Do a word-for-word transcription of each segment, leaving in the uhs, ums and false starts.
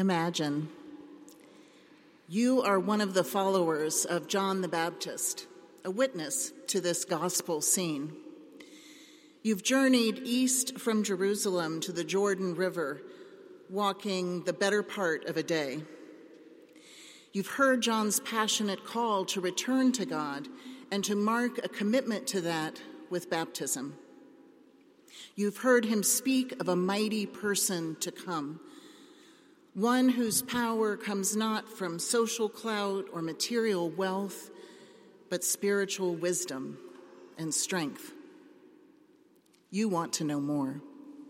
Imagine you are one of the followers of John the Baptist, a witness to this gospel scene. You've journeyed east from Jerusalem to the Jordan River, walking the better part of a day. You've heard John's passionate call to return to God and to mark a commitment to that with baptism. You've heard him speak of a mighty person to come, one whose power comes not from social clout or material wealth, but spiritual wisdom and strength. You want to know more.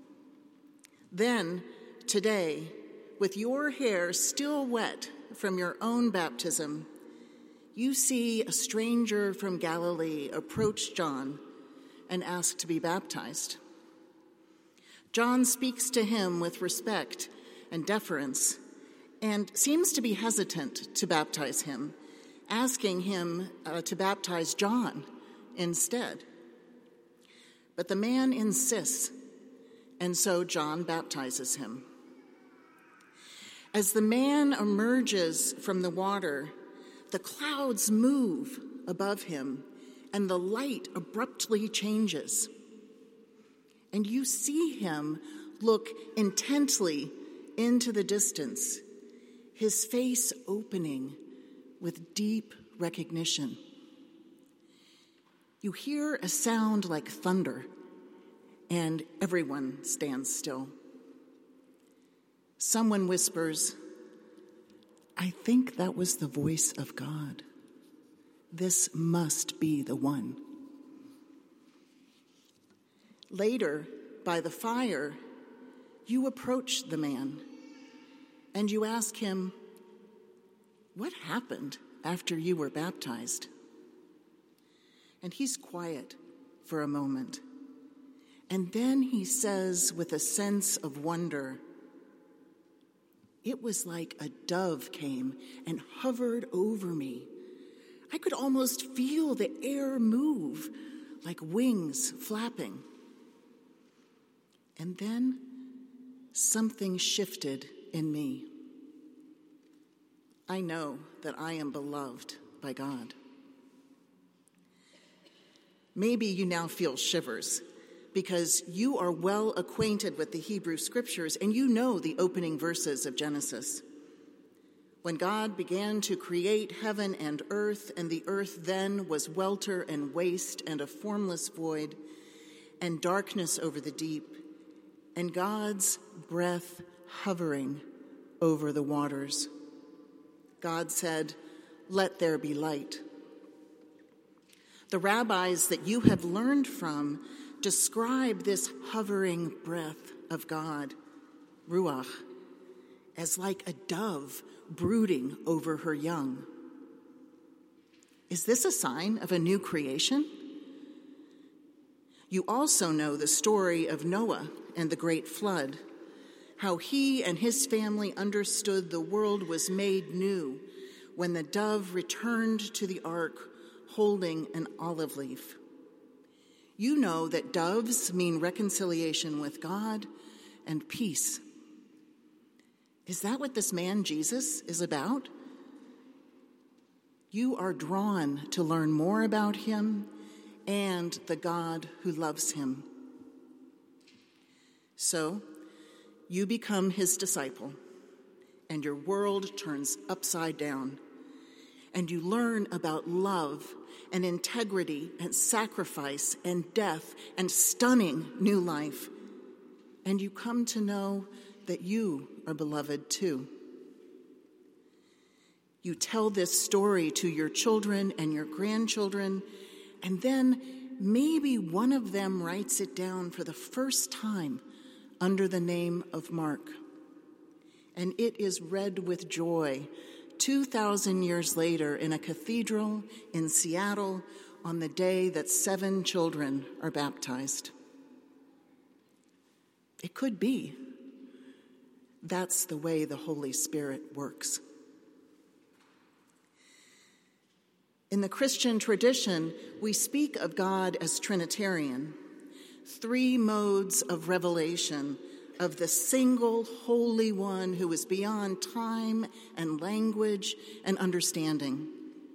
Then, today, with your hair still wet from your own baptism, you see a stranger from Galilee approach John and ask to be baptized. John speaks to him with respect and deference, and seems to be hesitant to baptize him, asking him uh, to baptize John instead. But the man insists, and so John baptizes him. As the man emerges from the water, the clouds move above him, and the light abruptly changes. And you see him look intently into the distance, his face opening with deep recognition. You hear a sound like thunder, and everyone stands still. Someone whispers, "I think that was the voice of God. This must be the one." Later, by the fire, you approach the man and you ask him, "What happened after you were baptized?" And he's quiet for a moment. And then he says with a sense of wonder, "It was like a dove came and hovered over me. I could almost feel the air move like wings flapping. And then something shifted in me. I know that I am beloved by God." Maybe you now feel shivers because you are well acquainted with the Hebrew Scriptures and you know the opening verses of Genesis. When God began to create heaven and earth, and the earth then was welter and waste and a formless void, and darkness over the deep, and God's breath hovering over the waters. God said, "Let there be light." The rabbis that you have learned from describe this hovering breath of God, ruach, as like a dove brooding over her young. Is this a sign of a new creation? You also know the story of Noah and the great flood, how he and his family understood the world was made new when the dove returned to the ark holding an olive leaf. You know that doves mean reconciliation with God and peace. Is that what this man Jesus is about? You are drawn to learn more about him and the God who loves him. So, you become his disciple, and your world turns upside down, and you learn about love and integrity and sacrifice and death and stunning new life, and you come to know that you are beloved too. You tell this story to your children and your grandchildren, and then maybe one of them writes it down for the first time under the name of Mark. And it is read with joy two thousand years later in a cathedral in Seattle on the day that seven children are baptized. It could be. That's the way the Holy Spirit works. In the Christian tradition, we speak of God as Trinitarian, three modes of revelation of the single Holy One who is beyond time and language and understanding.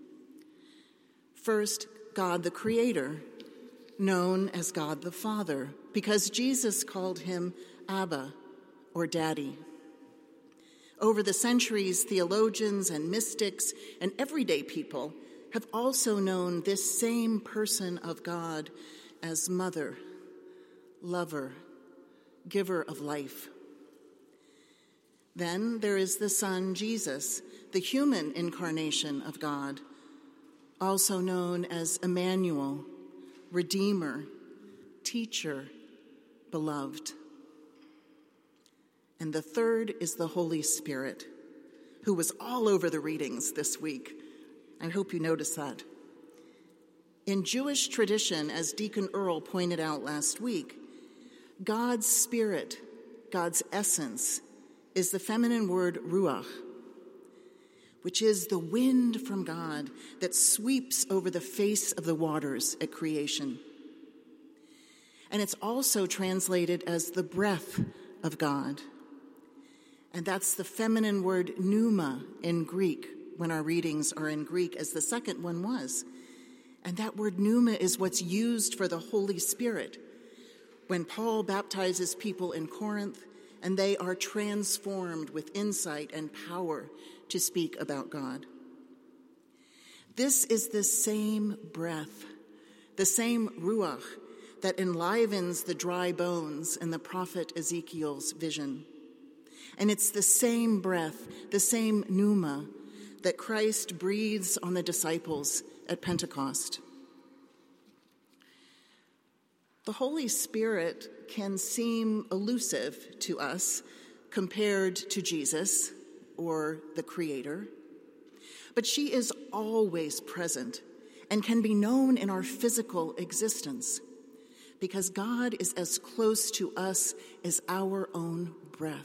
First, God the Creator, known as God the Father, because Jesus called him Abba, or Daddy. Over the centuries, theologians and mystics and everyday people have also known this same person of God as Mother, Lover, Giver of life. Then there is the Son, Jesus, the human incarnation of God, also known as Emmanuel, Redeemer, Teacher, Beloved. And the third is the Holy Spirit, who was all over the readings this week. I hope you noticed that. In Jewish tradition, as Deacon Earl pointed out last week, God's Spirit, God's essence, is the feminine word ruach, which is the wind from God that sweeps over the face of the waters at creation. And it's also translated as the breath of God. And that's the feminine word pneuma in Greek, when our readings are in Greek, as the second one was. And that word pneuma is what's used for the Holy Spirit when Paul baptizes people in Corinth and they are transformed with insight and power to speak about God. This is the same breath, the same ruach that enlivens the dry bones in the prophet Ezekiel's vision. And it's the same breath, the same pneuma, that Christ breathes on the disciples at Pentecost. The Holy Spirit can seem elusive to us compared to Jesus or the Creator, but she is always present and can be known in our physical existence because God is as close to us as our own breath.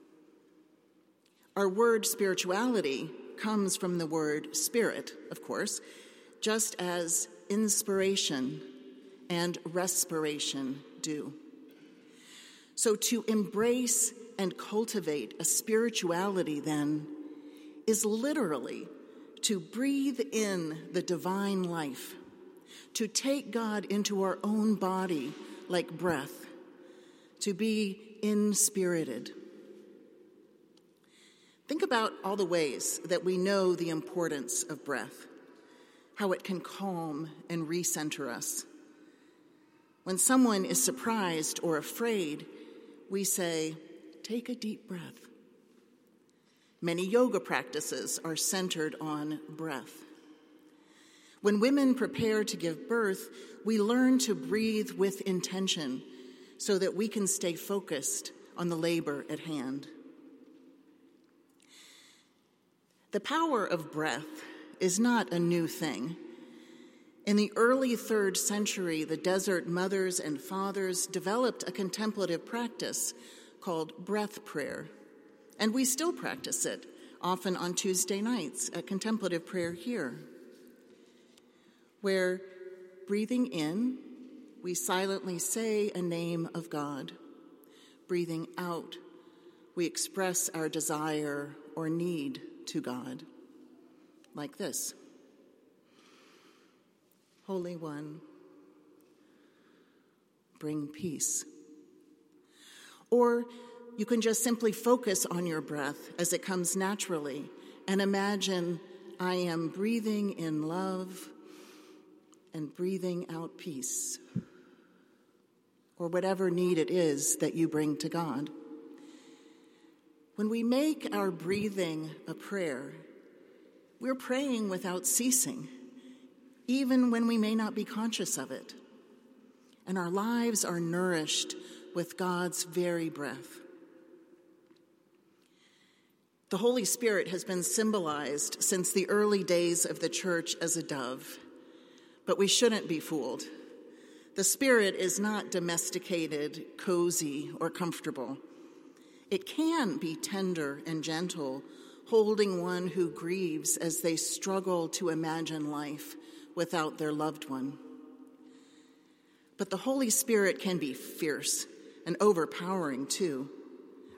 Our word spirituality comes from the word spirit, of course, just as inspiration and respiration do. So to embrace and cultivate a spirituality, then, is literally to breathe in the divine life, to take God into our own body like breath, to be inspirited. Think about all the ways that we know the importance of breath, how it can calm and recenter us. When someone is surprised or afraid, we say, take a deep breath. Many yoga practices are centered on breath. When women prepare to give birth, we learn to breathe with intention so that we can stay focused on the labor at hand. The power of breath is not a new thing. In the early third century, the desert mothers and fathers developed a contemplative practice called breath prayer, and we still practice it, often on Tuesday nights at contemplative prayer here, where breathing in, we silently say a name of God. Breathing out, we express our desire or need to God, like this. Holy One, bring peace. Or you can just simply focus on your breath as it comes naturally and imagine I am breathing in love and breathing out peace, or whatever need it is that you bring to God. When we make our breathing a prayer, we're praying without ceasing, even when we may not be conscious of it. And our lives are nourished with God's very breath. The Holy Spirit has been symbolized since the early days of the church as a dove, but we shouldn't be fooled. The Spirit is not domesticated, cozy, or comfortable. It can be tender and gentle, holding one who grieves as they struggle to imagine life without their loved one. But the Holy Spirit can be fierce and overpowering too.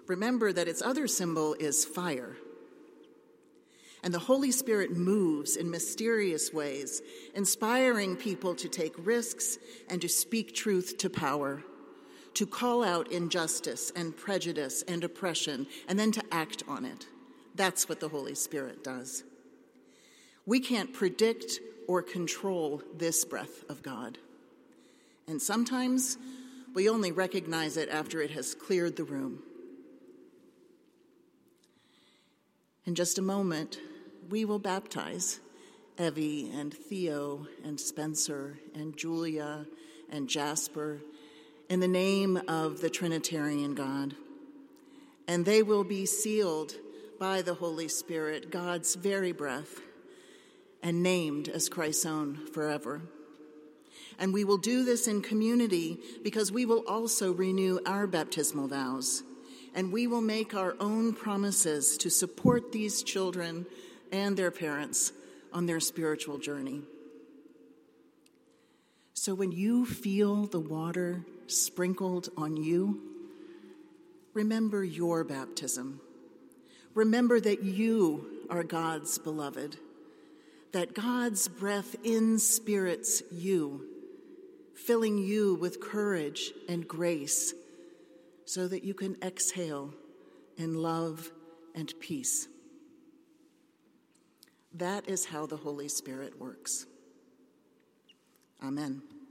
remember that its other symbol is fire. And the Holy Spirit moves in mysterious ways, inspiring people to take risks and to speak truth to power, to call out injustice and prejudice and oppression, and then to act on it. That's what the Holy Spirit does. We can't predict or control this breath of God. And sometimes we only recognize it after it has cleared the room. In just a moment, we will baptize Evie and Theo and Spencer and Julia and Jasper in the name of the Trinitarian God. And they will be sealed by the Holy Spirit, God's very breath, and named as Christ's own forever. And we will do this in community because we will also renew our baptismal vows, and we will make our own promises to support these children and their parents on their spiritual journey. So when you feel the water sprinkled on you, remember your baptism. Remember that you are God's beloved, that God's breath inspirits you, filling you with courage and grace so that you can exhale in love and peace. That is how the Holy Spirit works. Amen.